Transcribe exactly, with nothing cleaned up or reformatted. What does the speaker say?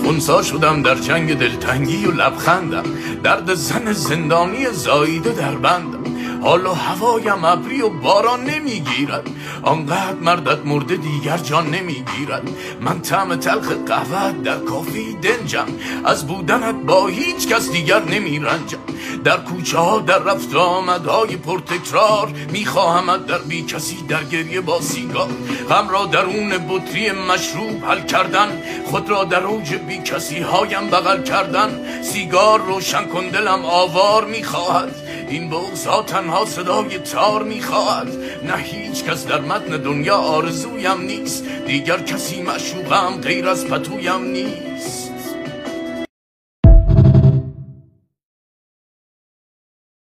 خونسا شدم در جنگ دلتنگی و لبخندم، درد زن زندانی زاییده در بندم. حال و هوایم ابری و باران نمیگیرد، آنقدر مردت مرده دیگر جان نمیگیرد. من طعم تلخ قهوه در کافی دنجم، از بودنت با هیچ کس دیگر نمیرنجم. در کوچه ها در رفت آمدهای پرتکرار، میخواهمت در بی کسی در گریه با سیگار. غم را درون بطری مشروب حل کردن، خود را در اوج بی کسی هایم بغل کردن. سیگار روشن کن دلم آوار میخواهد، این بغض‌ها تنها صدای تار میخواهد. نه هیچ کس در متن دنیا آرزویم نیست، دیگر کسی معشوقم غیر از پتویم نیست.